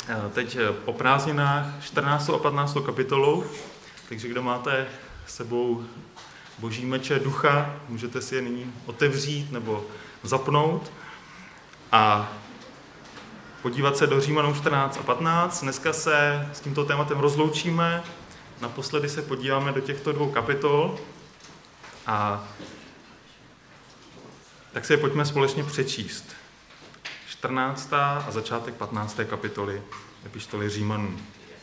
teď po prázdninách 14. a 15. kapitolou, takže kdo máte s sebou boží meče ducha, můžete si je nyní otevřít nebo zapnout a podívat se do Římanům 14 a 15. Dneska se s tímto tématem rozloučíme, naposledy se podíváme do těchto dvou kapitol a tak si je pojďme společně přečíst. 14. a začátek 15. kapitoly epištoly Římanů.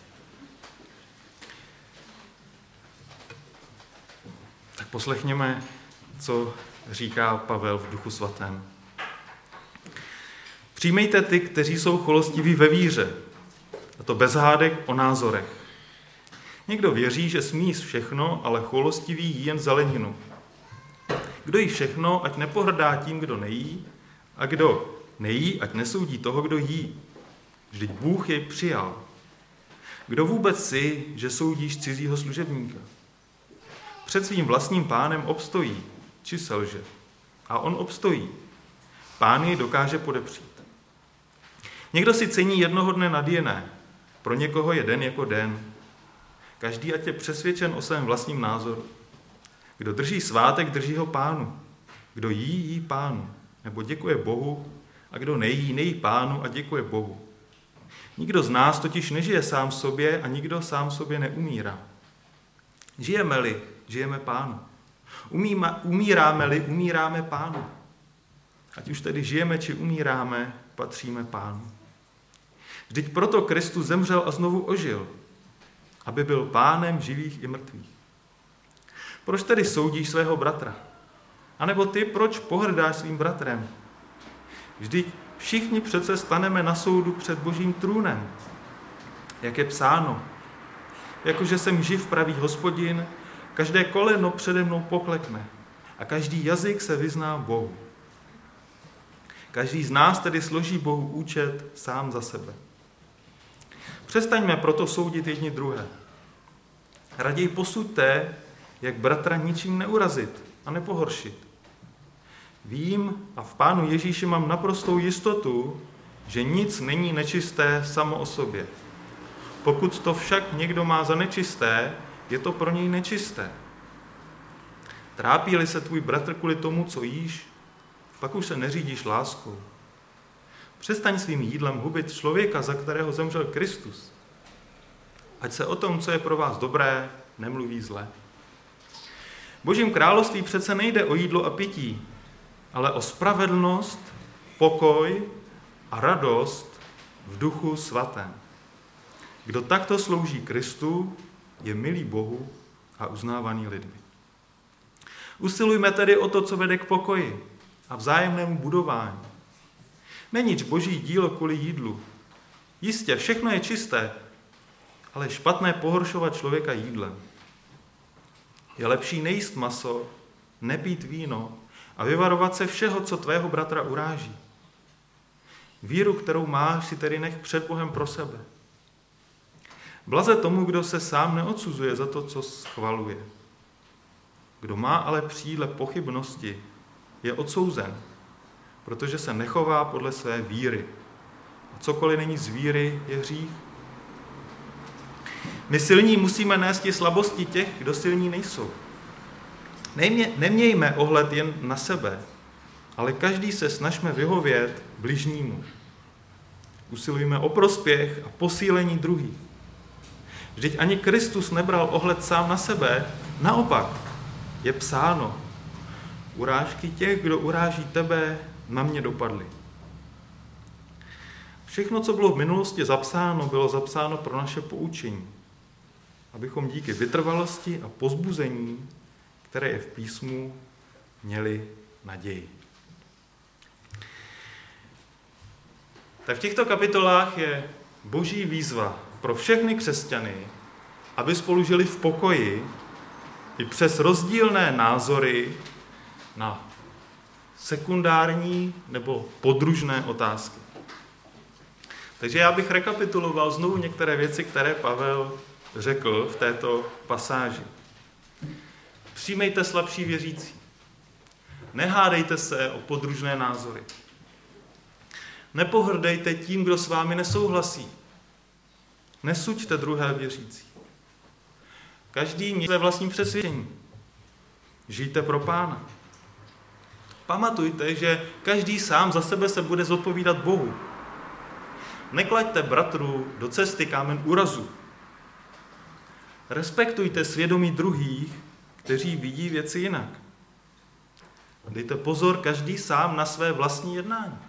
Tak poslechněme, co říká Pavel v Duchu svatém. Přijmejte ty, kteří jsou choulostiví ve víře, a to bez hádek o názorech. Někdo věří, že smí jíst všechno, ale choulostivý jí jen zeleninu. Kdo jí všechno, ať nepohrdá tím, kdo nejí, a kdo nejí, ať nesoudí toho, kdo jí. Vždyť Bůh jej přijal. Kdo vůbec si, že soudíš cizího služebníka? Před svým vlastním pánem obstojí, či selže. A on obstojí. Pán jej dokáže podepřít. Někdo si cení jednoho dne nad jiné. Pro někoho je den jako den. Každý ať je přesvědčen o svém vlastním názoru. Kdo drží svátek, drží ho Pánu. Kdo jí Pánu, nebo děkuje Bohu, a kdo nejí Pánu a děkuje Bohu. Nikdo z nás totiž nežije sám sobě a nikdo sám sobě neumírá. Žijeme-li, žijeme Pánu. Umíráme-li, umíráme Pánu. Ať už tedy žijeme, či umíráme, patříme Pánu. Vždyť proto Kristus zemřel a znovu ožil, aby byl Pánem živých i mrtvých. Proč tedy soudíš svého bratra? A nebo ty, proč pohrdáš svým bratrem? Vždyť všichni přece staneme na soudu před Božím trůnem. Jak je psáno, jakože jsem živ, pravý Hospodin, každé koleno přede mnou poklekne a každý jazyk se vyzná Bohu. Každý z nás tedy složí Bohu účet sám za sebe. Přestaňme proto soudit jedni druhé. Raději posuďte, jak bratra ničím neurazit a nepohoršit. Vím a v Pánu Ježíši mám naprostou jistotu, že nic není nečisté samo o sobě. Pokud to však někdo má za nečisté, je to pro něj nečisté. Trápí-li se tvůj bratr kvůli tomu, co jíš, pak už se neřídíš láskou. Přestaň svým jídlem hubit člověka, za kterého zemřel Kristus. Ať se o tom, co je pro vás dobré, nemluví zle. V Božím království přece nejde o jídlo a pití, ale o spravedlnost, pokoj a radost v Duchu svatém. Kdo takto slouží Kristu, je milý Bohu a uznávaný lidmi. Usilujme tedy o to, co vede k pokoji a vzájemnému budování. Není Boží dílo kvůli jídlu. Jistě, všechno je čisté, ale je špatné pohoršovat člověka jídlem. Je lepší nejíst maso, nepít víno a vyvarovat se všeho, co tvého bratra uráží. Víru, kterou máš, si tedy nech před Bohem pro sebe. Blaze tomu, kdo se sám neodsuzuje za to, co schvaluje. Kdo má ale příle pochybnosti, je odsouzen, protože se nechová podle své víry. A cokoliv není z víry, je hřích. My silní musíme nést i slabosti těch, kdo silní nejsou. Nemějme ohled jen na sebe, ale každý se snažme vyhovět bližnímu. Usilujme o prospěch a posílení druhých. Vždyť ani Kristus nebral ohled sám na sebe, naopak je psáno. Urážky těch, kdo uráží tebe, na mě dopadly. Všechno, co bylo v minulosti zapsáno, bylo zapsáno pro naše poučení, abychom díky vytrvalosti a povzbuzení, které je v písmu, měli naději. Tak v těchto kapitolách je Boží výzva pro všechny křesťany, aby spolu žili v pokoji i přes rozdílné názory na sekundární nebo podružné otázky. Takže já bych rekapituloval znovu některé věci, které Pavel řekl v této pasáži. Přijmejte slabší věřící. Nehádejte se o podružné názory. Nepohrdejte tím, kdo s vámi nesouhlasí. Nesuďte druhé věřící. Každý mějte své vlastní přesvědčení. Žijte pro Pána. Pamatujte, že každý sám za sebe se bude zodpovídat Bohu. Neklaďte bratru do cesty kámen úrazu. Respektujte svědomí druhých, kteří vidí věci jinak. Dejte pozor každý sám na své vlastní jednání.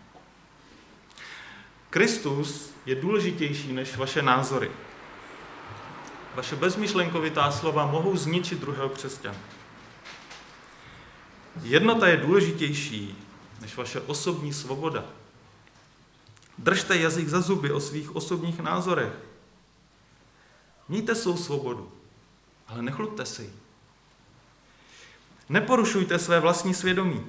Kristus je důležitější než vaše názory. Vaše bezmyšlenkovitá slova mohou zničit druhého křesťana. Jednota je důležitější než vaše osobní svoboda. Držte jazyk za zuby o svých osobních názorech. Mějte svou svobodu, ale nechluďte si ji. Neporušujte své vlastní svědomí.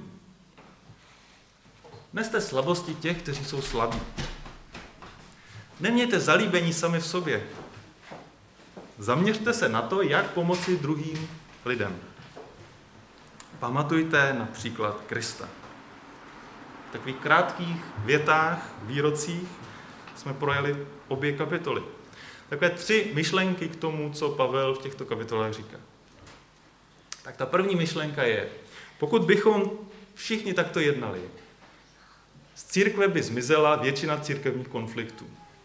Neste slabosti těch, kteří jsou slabí. Nemějte zalíbení sami v sobě. Zaměřte se na to, jak pomoci druhým lidem. Pamatujte na příklad Krista. V takových krátkých větách, výrocích jsme projeli obě kapitoly. Takové 3 myšlenky k tomu, co Pavel v těchto kapitolách říká. Tak ta první myšlenka je, pokud bychom všichni takto jednali, z církve by zmizela většina církevních konfliktů.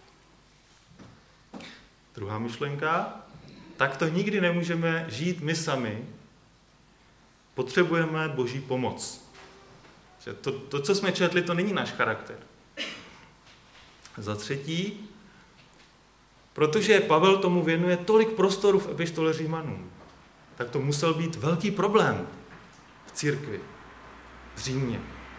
Druhá myšlenka, tak to nikdy nemůžeme žít my sami, potřebujeme Boží pomoc. Že to, co jsme četli, to není náš charakter. Za třetí, protože Pavel tomu věnuje tolik prostoru v epištole Římanům, tak to musel být velký problém v církvi, v Římě.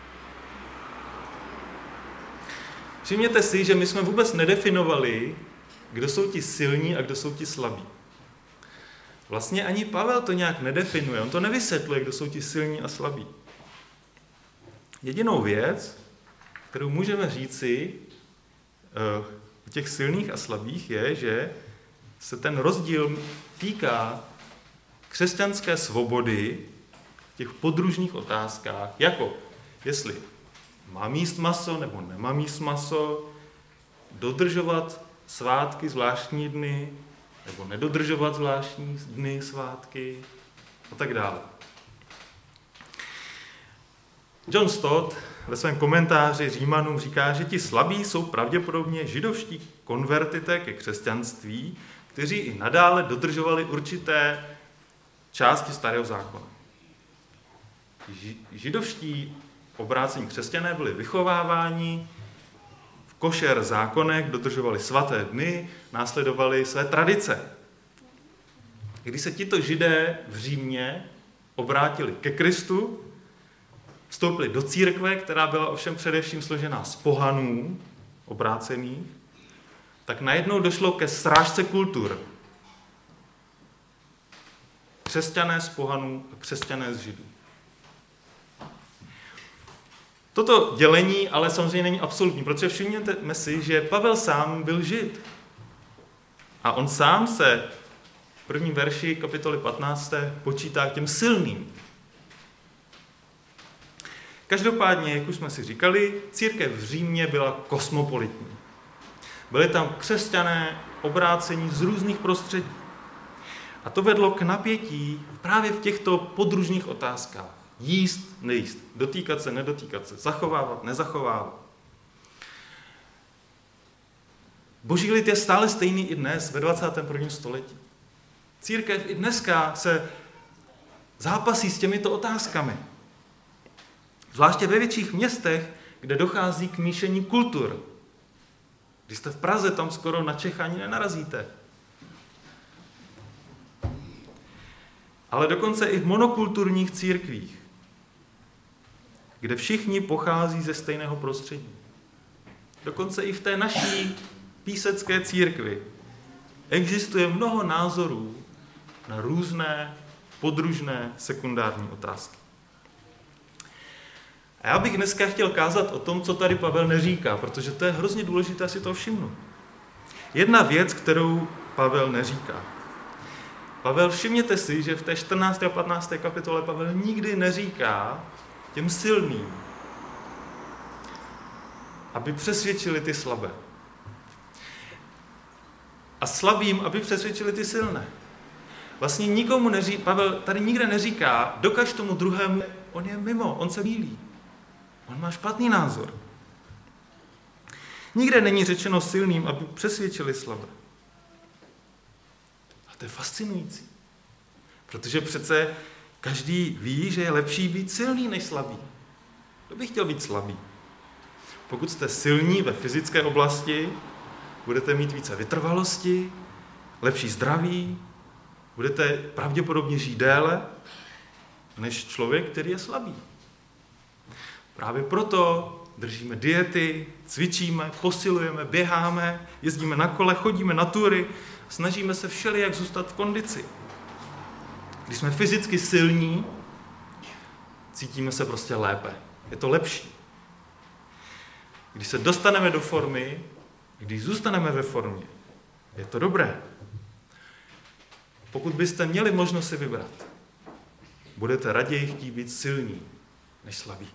Všimněte si, že my jsme vůbec nedefinovali, kdo jsou ti silní a kdo jsou ti slabí. Vlastně ani Pavel to nějak nedefinuje, on to nevysvětluje, kdo jsou ti silní a slabí. Jedinou věc, kterou můžeme říci u těch silných a slabých, je, že se ten rozdíl týká křesťanské svobody v těch podružných otázkách, jako jestli mám jíst maso nebo nemám jíst maso, dodržovat svátky, zvláštní dny, nebo nedodržovat zvláštní dny, svátky a tak dále. John Stott ve svém komentáři Římanům říká, že ti slabí jsou pravděpodobně židovští konvertité ke křesťanství, kteří i nadále dodržovali určité části Starého zákona. Židovští obrácení křesťané byli vychováváni v košer zákonech, dodržovali svaté dny, následovali své tradice. Když se tito Židé v Římě obrátili ke Kristu, vstoupili do církve, která byla ovšem především složená z pohanů obrácených, tak najednou došlo ke srážce kultur. Křesťané z pohanů a křesťané z Židů. Toto dělení ale samozřejmě není absolutní, protože všimněme si, že Pavel sám byl Žid. A on sám se v prvním verši kapitoly 15. počítá k těm silným. Každopádně, jak už jsme si říkali, církev v Římě byla kosmopolitní. Byli tam křesťané obrácení z různých prostředí. A to vedlo k napětí právě v těchto podružných otázkách. Jíst, nejíst, dotýkat se, nedotýkat se, zachovávat, nezachovávat. Boží lid je stále stejný i dnes, ve 21. století. Církev i dneska se zápasí s těmito otázkami. Zvláště ve větších městech, kde dochází k míšení kultur. Když jste v Praze, tam skoro na Čech ani nenarazíte. Ale dokonce i v monokulturních církvích, kde všichni pochází ze stejného prostředí. Dokonce i v té naší písecké církvi existuje mnoho názorů na různé podružné sekundární otázky. A já bych dneska chtěl kázat o tom, co tady Pavel neříká, protože to je hrozně důležité si to všimnout. Jedna věc, kterou Pavel neříká. Pavel, všimněte si, že v té 14. a 15. kapitole Pavel nikdy neříká těm silným, aby přesvědčili ty slabé. a slabým, aby přesvědčili ty silné. Vlastně nikomu Pavel tady nikde neříká, dokaž tomu druhému, on je mimo, on se mýlí. On má špatný názor. Nikde není řečeno silným, aby přesvědčili slabé. A to je fascinující. Protože přece každý ví, že je lepší být silný než slabý. Kdo by chtěl být slabý? Pokud jste silní ve fyzické oblasti, budete mít více vytrvalosti, lepší zdraví, budete pravděpodobně žít déle než člověk, který je slabý. Právě proto držíme diety, cvičíme, posilujeme, běháme, jezdíme na kole, chodíme na tury, snažíme se všelijak zůstat v kondici. Když jsme fyzicky silní, cítíme se prostě lépe. Je to lepší. Když se dostaneme do formy, když zůstaneme ve formě, je to dobré. Pokud byste měli možnost si vybrat, budete raději chtít být silní než slabí.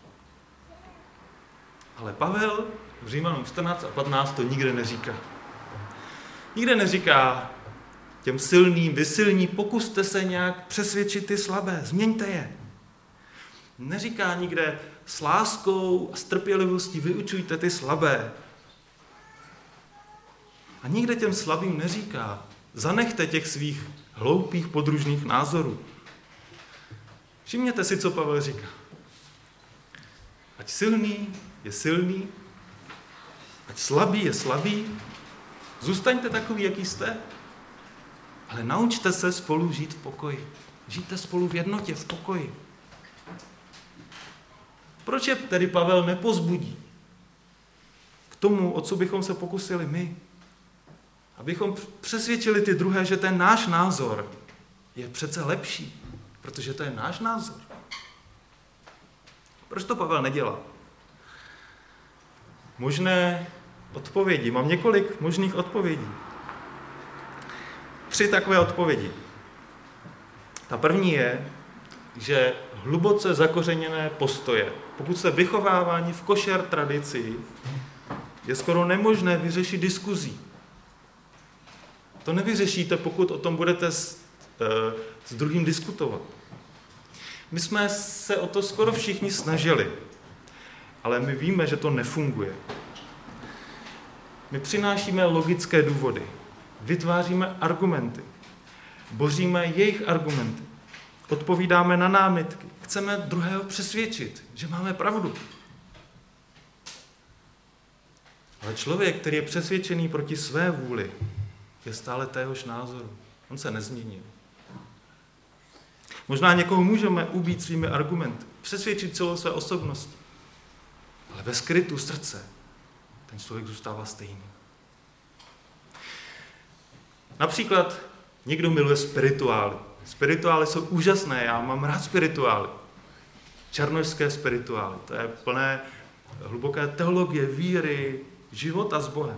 Ale Pavel v Římanům 14 a 15 to nikde neříká. Nikde neříká těm silným, vy silní, pokuste se nějak přesvědčit ty slabé, změňte je. Neříká nikde s láskou a s trpělivostí vyučujte ty slabé. A nikde těm slabým neříká, zanechte těch svých hloupých podružných názorů. Všimněte si, co Pavel říká. Ať silný je silný, ať slabý je slabý, zůstaňte takový, jaký jste, ale naučte se spolu žít v pokoji. Žijte spolu v jednotě, v pokoji. Proč je tedy Pavel nepozbudí k tomu, o co bychom se pokusili my? Abychom přesvědčili ty druhé, že ten náš názor je přece lepší, protože to je náš názor. Proč to Pavel nedělá? Možné odpovědi. Mám několik možných odpovědí. 3 takové odpovědi. Ta první je, že hluboce zakořeněné postoje, pokud jste vychováváni v košer tradici, je skoro nemožné vyřešit diskuzí. To nevyřešíte, pokud o tom budete s druhým diskutovat. My jsme se o to skoro všichni snažili, ale my víme, že to nefunguje. My přinášíme logické důvody, vytváříme argumenty, boříme jejich argumenty, odpovídáme na námitky, chceme druhého přesvědčit, že máme pravdu. Ale člověk, který je přesvědčený proti své vůli, je stále téhož názoru. On se nezměnil. Možná někoho můžeme ubít svými argumenty, přesvědčit celou své osobnosti, ale ve skrytu srdce ten člověk zůstává stejný. Například někdo miluje spirituály. Spirituály jsou úžasné, já mám rád spirituály. Černošské spirituály, to je plné hluboké teologie, víry, života s Bohem.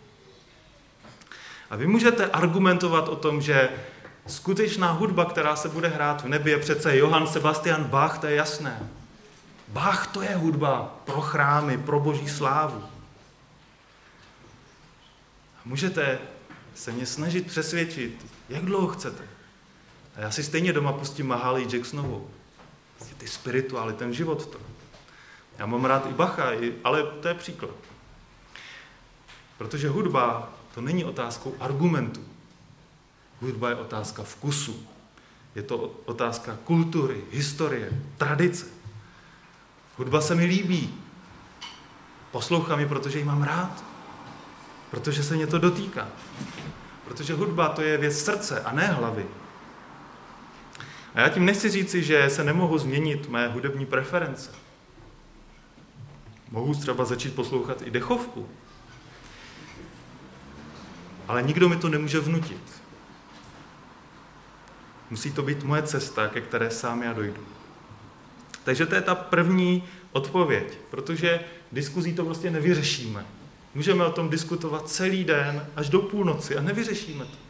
A vy můžete argumentovat o tom, že skutečná hudba, která se bude hrát v nebi, je přece Johann Sebastian Bach, to je jasné. Bach to je hudba pro chrámy, pro boží slávu. A můžete se mě snažit přesvědčit, jak dlouho chcete. A já si stejně doma pustím Mahaly Jacksonovou. Ty spirituály, ten život v tom. Já mám rád i Bacha, ale to je příklad. Protože hudba to není otázkou argumentu. Hudba je otázka vkusu. Je to otázka kultury, historie, tradice. Hudba se mi líbí. Poslouchám ji, protože ji mám rád. Protože se mě to dotýká. Protože hudba to je věc srdce a ne hlavy. A já tím nechci říci, že se nemohu změnit mé hudební preference. Mohu třeba začít poslouchat i dechovku. Ale nikdo mi to nemůže vnutit. Musí to být moje cesta, ke které sám já dojdu. Takže to je ta první odpověď, protože diskuzí to prostě nevyřešíme. Můžeme o tom diskutovat celý den až do půlnoci a nevyřešíme to.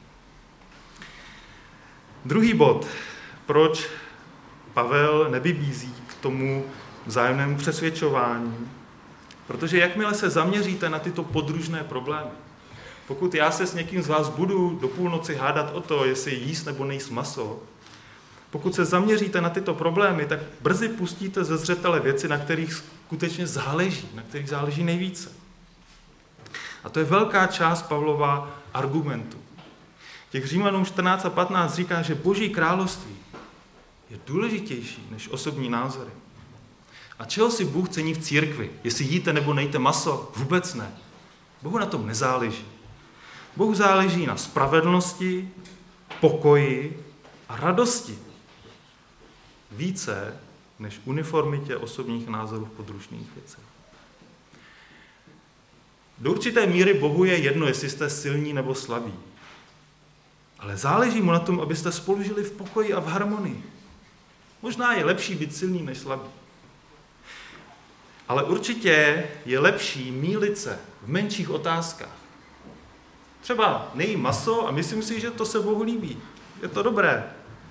Druhý bod, proč Pavel nevybízí k tomu vzájemnému přesvědčování. Protože jakmile se zaměříte na tyto podružné problémy, Pokud já se s někým z vás budu do půlnoci hádat o to, jestli jíst nebo nejíst maso, pokud se zaměříte na tyto problémy, tak brzy pustíte ze zřetele věci, na kterých skutečně záleží, na kterých záleží nejvíce. A to je velká část Pavlova argumentu. Těch Římanům 14 a 15 říká, že Boží království je důležitější než osobní názory. A čeho si Bůh cení v církvi? Jestli jíte nebo nejíte maso? Vůbec ne. Bohu na tom nezáleží. Bohu záleží na spravedlnosti, pokoji a radosti. Více než uniformitě osobních názorů v podružných věcech. Do určité míry Bohu je jedno, jestli jste silní nebo slabí. Ale záleží mu na tom, abyste spolu žili v pokoji a v harmonii. Možná je lepší být silný než slabý. Ale určitě je lepší mýlit se v menších otázkách. Třeba nejím maso a myslím si, že to se Bohu líbí. Je to dobré.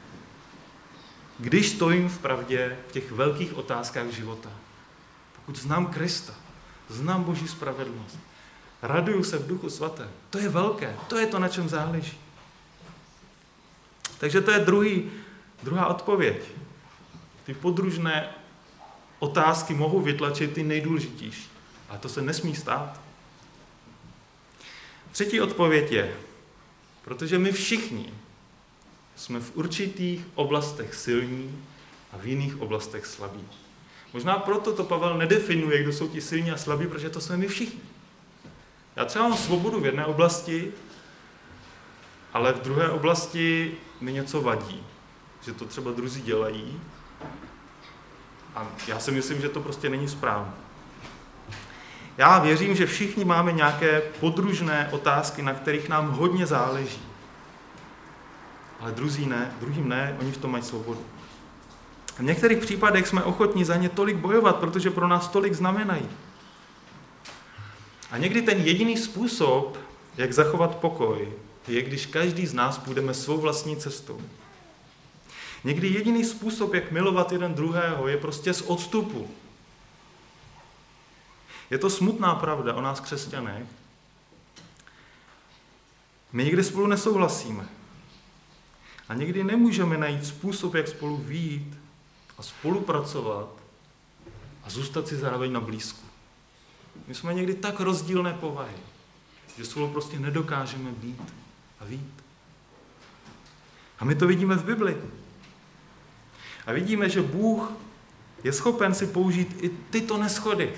Když stojím v pravdě v těch velkých otázkách života. Pokud znám Krista, znám Boží spravedlnost, raduju se v Duchu Svatém. To je velké, to je to, na čem záleží. Takže to je druhá odpověď. Ty podružné otázky mohou vytlačit ty nejdůležitější. Ale to se nesmí stát. Třetí odpověď je, protože my všichni jsme v určitých oblastech silní a v jiných oblastech slabí. Možná proto to Pavel nedefinuje, kdo jsou ti silní a slabí, protože to jsme my všichni. Já třeba mám svobodu v jedné oblasti, ale v druhé oblasti mi něco vadí, že to třeba druzí dělají a já si myslím, že to prostě není správné. Já věřím, že všichni máme nějaké podružné otázky, na kterých nám hodně záleží. Ale druhým ne, oni v tom mají svobodu. V některých případech jsme ochotní za ně tolik bojovat, protože pro nás tolik znamenají. A někdy ten jediný způsob, jak zachovat pokoj, je, když každý z nás půjdeme svou vlastní cestou. Někdy jediný způsob, jak milovat jeden druhého, je prostě z odstupu. Je to smutná pravda o nás křesťanech. My někdy spolu nesouhlasíme. A někdy nemůžeme najít způsob, jak spolu vyjít a spolupracovat a zůstat si zároveň na blízku. My jsme někdy tak rozdílné povahy, že spolu prostě nedokážeme být a vyjít. A my to vidíme v Bibli. A vidíme, že Bůh je schopen si použít i tyto neshody.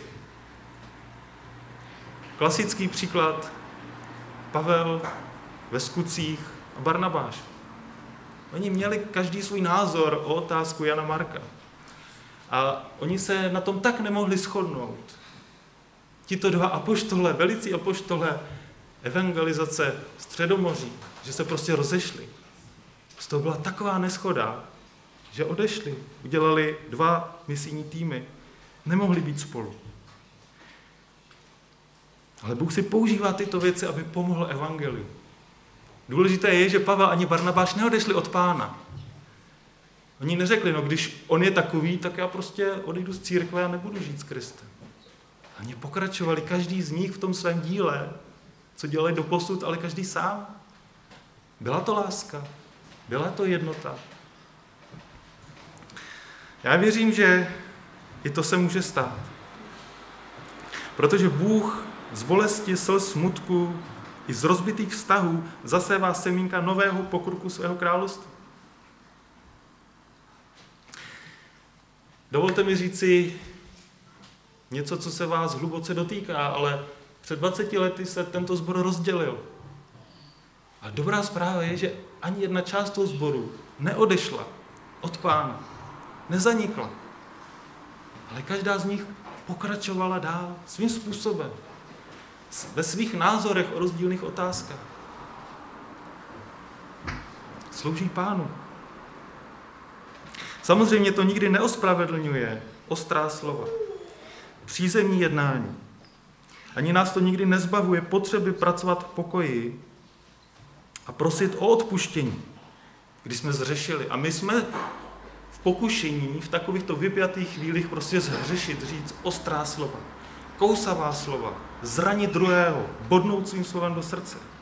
Klasický příklad Pavel ve Skutcích a Barnabáš. Oni měli každý svůj názor o otázku Jana Marka. A oni se na tom tak nemohli shodnout. Tito dva apoštole, velicí apoštole evangelizace Středomoří, že se prostě rozešli. Z toho byla taková neshoda, že odešli. Udělali 2 misijní týmy. Nemohli být spolu. Ale Bůh si používá tyto věci, aby pomohl evangeliu. Důležité je, že Pavel ani Barnabáš neodešli od Pána. Oni neřekli, no když on je takový, tak já prostě odejdu z církve a nebudu žít s Kristem. Oni pokračovali, každý z nich v tom svém díle, co dělali doposud, ale každý sám. Byla to láska, byla to jednota. Já věřím, že i to se může stát. Protože Bůh z bolesti, slz, smutku i z rozbitých vztahů zasévá semínka nového pokroku svého království. Dovolte mi říci něco, co se vás hluboce dotýká, ale před 20 lety se tento sbor rozdělil. A dobrá zpráva je, že ani jedna část toho sboru neodešla od Pána, nezanikla. Ale každá z nich pokračovala dál svým způsobem, ve svých názorech o rozdílných otázkách. Slouží Pánu. Samozřejmě to nikdy neospravedlňuje ostrá slova, přízemní jednání. Ani nás to nikdy nezbavuje potřeby pracovat v pokoji a prosit o odpuštění, když jsme zřešili. A my jsme v pokušení, v takovýchto vypjatých chvílích prostě zhřešit, říct ostrá slova, kousavá slova, zranit druhého, bodnout svým slovem do srdce.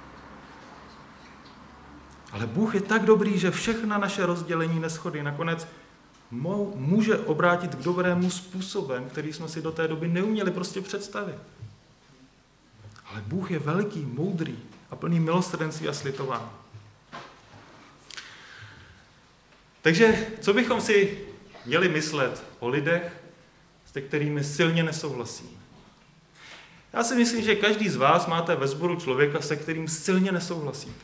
Ale Bůh je tak dobrý, že všechna naše rozdělení, neshody nakonec může obrátit k dobrému způsobem, který jsme si do té doby neuměli prostě představit. Ale Bůh je veliký, moudrý a plný milosrdenství a slitování. Takže co bychom si měli myslet o lidech, se kterými silně nesouhlasíme? Já si myslím, že každý z vás máte ve sboru člověka, se kterým silně nesouhlasíte.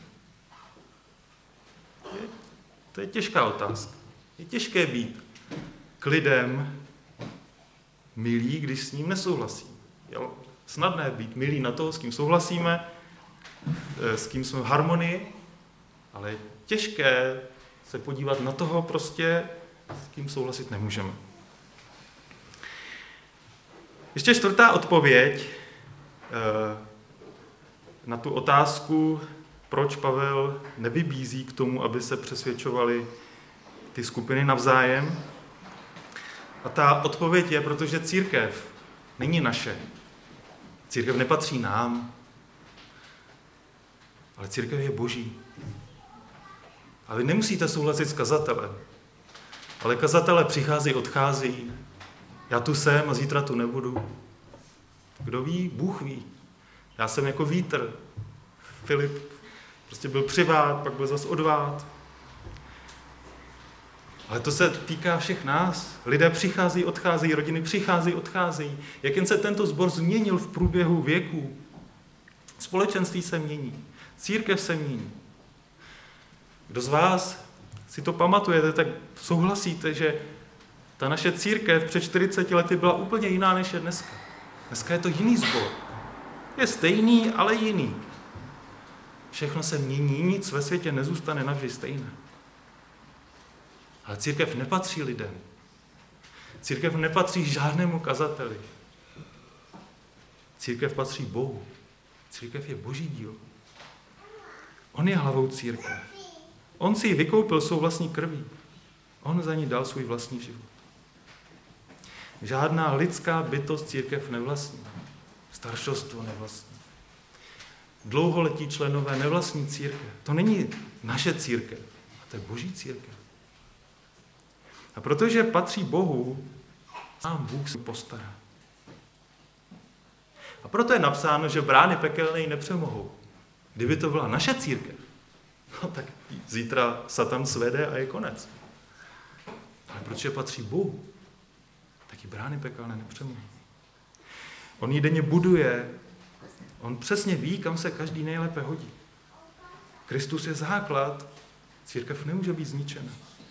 To je těžká otázka. Je těžké být k lidem milý, když s ním nesouhlasí. Je snadné být milý na toho, s kým souhlasíme, s kým jsme v harmonii, ale je těžké se podívat na toho prostě, s kým souhlasit nemůžeme. Ještě čtvrtá odpověď na tu otázku, proč Pavel nevybízí k tomu, aby se přesvědčovaly ty skupiny navzájem. A ta odpověď je, protože církev není naše. Církev nepatří nám, ale církev je Boží. A vy nemusíte souhlasit s kazatelem, ale kazatelé přicházejí, odcházejí. Já tu jsem a zítra tu nebudu. Kdo ví? Bůh ví. Já jsem jako vítr. Filip prostě byl přivát, pak byl zas odvát. Ale to se týká všech nás. Lidé přicházejí, odcházejí, rodiny přicházejí, odcházejí. Jak jen se tento sbor změnil v průběhu věků. Společenství se mění. Církev se mění. Kdo z vás si to pamatujete, tak souhlasíte, že ta naše církev před 40 lety byla úplně jiná, než je dneska. Dneska je to jiný sbor. Je stejný, ale jiný. Všechno se mění, nic ve světě nezůstane navždy stejné. Ale církev nepatří lidem. Církev nepatří žádnému kazateli. Církev patří Bohu. Církev je Boží dílo. On je hlavou církve. On si ji vykoupil svou vlastní krví. On za ní dal svůj vlastní život. Žádná lidská bytost církev nevlastní. Staršostvo nevlastní. Dlouholetí členové nevlastní církev. To není naše církev, a to je Boží církev. A protože patří Bohu, sám Bůh se postará. A proto je napsáno, že brány pekelné ji nepřemohou. Kdyby to byla naše církev, no tak zítra Satan svede a je konec. Ale protože patří Bohu, tak ji brány pekelné nepřemohou. On ji denně buduje, on přesně ví, kam se každý nejlépe hodí. Kristus je základ, církev nemůže být zničena.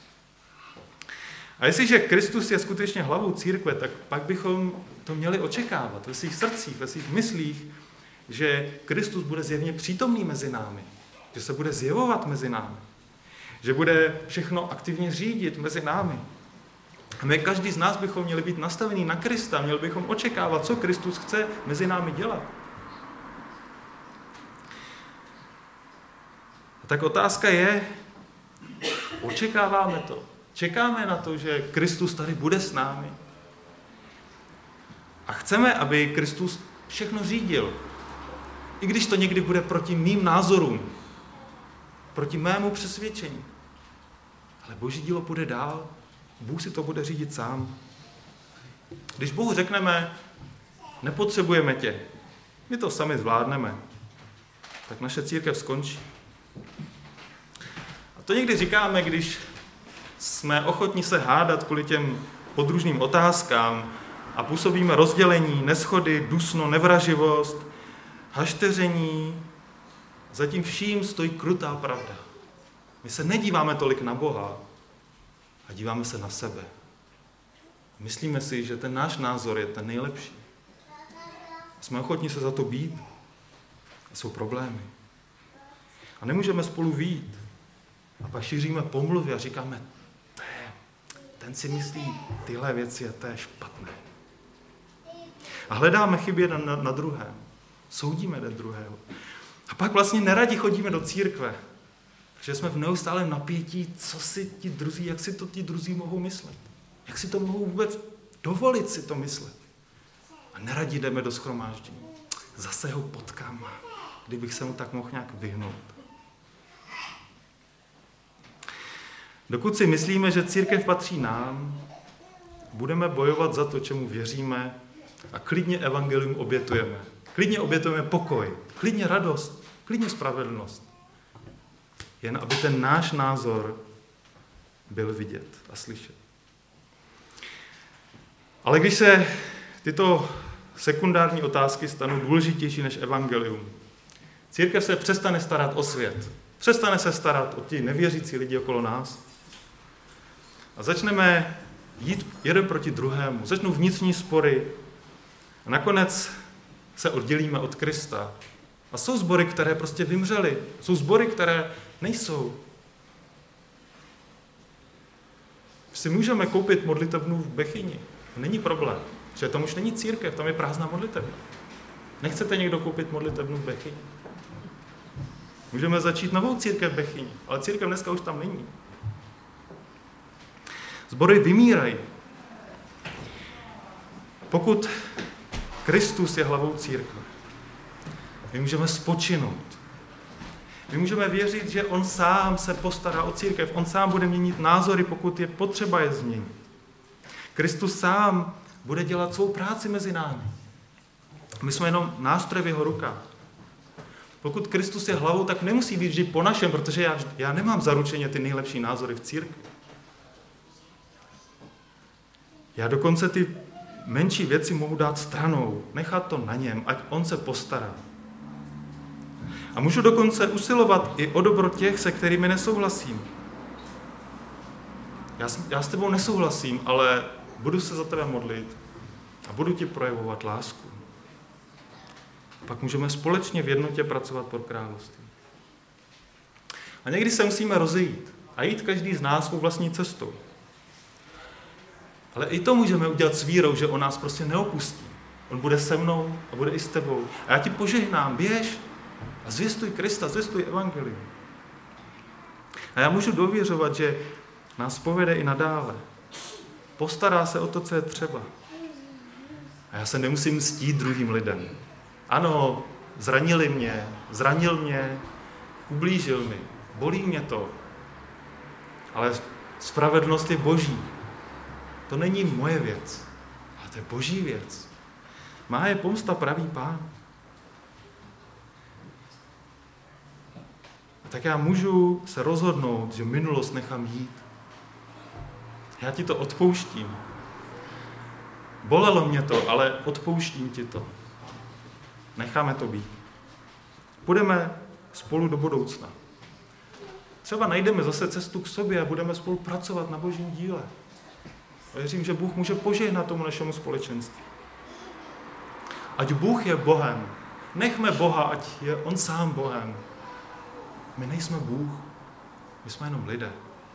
A jestliže Kristus je skutečně hlavou církve, tak pak bychom to měli očekávat ve svých srdcích, ve svých myslích, že Kristus bude zjevně přítomný mezi námi, že se bude zjevovat mezi námi, že bude všechno aktivně řídit mezi námi. A my každý z nás bychom měli být nastavený na Krista, měli bychom očekávat, co Kristus chce mezi námi dělat. A tak otázka je, očekáváme to? Čekáme na to, že Kristus tady bude s námi? A chceme, aby Kristus všechno řídil. I když to někdy bude proti mým názorům, proti mému přesvědčení. Ale Boží dílo půjde dál. Bůh si to bude řídit sám. Když Bohu řekneme, nepotřebujeme tě, my to sami zvládneme, tak naše církev skončí. A to někdy říkáme, když jsme ochotní se hádat kvůli těm podružným otázkám a působíme rozdělení, neshody, dusno, nevraživost, hašteření. Za tím vším stojí krutá pravda. My se nedíváme tolik na Boha a díváme se na sebe. Myslíme si, že ten náš názor je ten nejlepší. Jsme ochotní se za to bít. A jsou problémy. A nemůžeme spolu vyjít. A pak šíříme pomluvy a říkáme, ten si myslí tyhle věci a to je špatné. A hledáme chyby jeden na druhém. Soudíme jeden druhého. A pak vlastně neradi chodíme do církve, protože jsme v neustálém napětí, co si ti druzí, jak si to ti druzí mohou myslet. Jak si to mohou vůbec dovolit si to myslet. A neradi jdeme do shromáždění. Zase ho potkám, kdybych se mu tak mohl nějak vyhnout. Dokud si myslíme, že církev patří nám, budeme bojovat za to, čemu věříme a klidně evangelium obětujeme. Klidně obětujeme pokoj, klidně radost, klidně spravedlnost. Jen aby ten náš názor byl vidět a slyšet. Ale když se tyto sekundární otázky stanou důležitější než evangelium, církev se přestane starat o svět, přestane se starat o ty nevěřící lidi okolo nás a začneme jít jeden proti druhému, začnou vnitřní spory a nakonec se oddělíme od Krista. A jsou sbory, které prostě vymřely, jsou sbory, které nejsou. Si můžeme koupit modlitebnu v Bechyni, to není problém, že tam už není církev, tam je prázdná modlitebna. Nechcete někdo koupit modlitebnu v Bechyni? Můžeme začít novou církev v Bechyni, ale církev dneska už tam není. Sbory vymírají. Pokud Kristus je hlavou církve, my můžeme spočinout. My můžeme věřit, že on sám se postará o církev, on sám bude měnit názory, pokud je potřeba je změnit. Kristus sám bude dělat svou práci mezi námi. My jsme jenom nástroj v jeho rukách. Pokud Kristus je hlavou, tak nemusí být vždy po našem, protože já nemám zaručeně ty nejlepší názory v církvi. Já dokonce ty menší věci mohu dát stranou, nechat to na něm, ať on se postará. A můžu dokonce usilovat i o dobro těch, se kterými nesouhlasím. Já s tebou nesouhlasím, ale budu se za tebe modlit a budu ti projevovat lásku. Pak můžeme společně v jednotě pracovat pro království. A někdy se musíme rozejít a jít každý z nás svou vlastní cestou. Ale i to můžeme udělat s vírou, že on nás prostě neopustí. On bude se mnou a bude i s tebou. A já ti požehnám, běž a zvěstuj Krista, zvěstuj evangelium. A já můžu dověřovat, že nás povede i nadále. Postará se o to, co je třeba. A já se nemusím mstít druhým lidem. Ano, zranil mě, ublížil mi, bolí mě to. Ale spravedlnost je boží. To není moje věc, ale to je boží věc. Má je pomsta pravý Pán. A tak já můžu se rozhodnout, že minulost nechám jít. Já ti to odpouštím. Bolelo mě to, ale odpouštím ti to. Necháme to být. Půjdeme spolu do budoucna. Třeba najdeme zase cestu k sobě a budeme spolu pracovat na božím díle. Věřím, že Bůh může požehnat tomu našemu společenství. Ať Bůh je Bohem. Nechme Boha, ať je on sám Bohem. My nejsme Bůh, my jsme jenom lidé.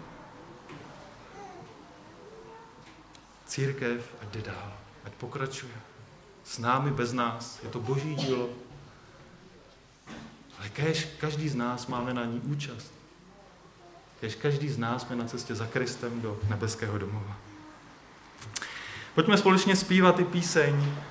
Církev ať jde dál, ať pokračuje. S námi, bez nás, je to boží dílo. Ale kéž každý z nás máme na ní účast. Kéž každý z nás jsme na cestě za Kristem do nebeského domova. Pojďme společně zpívat i píseň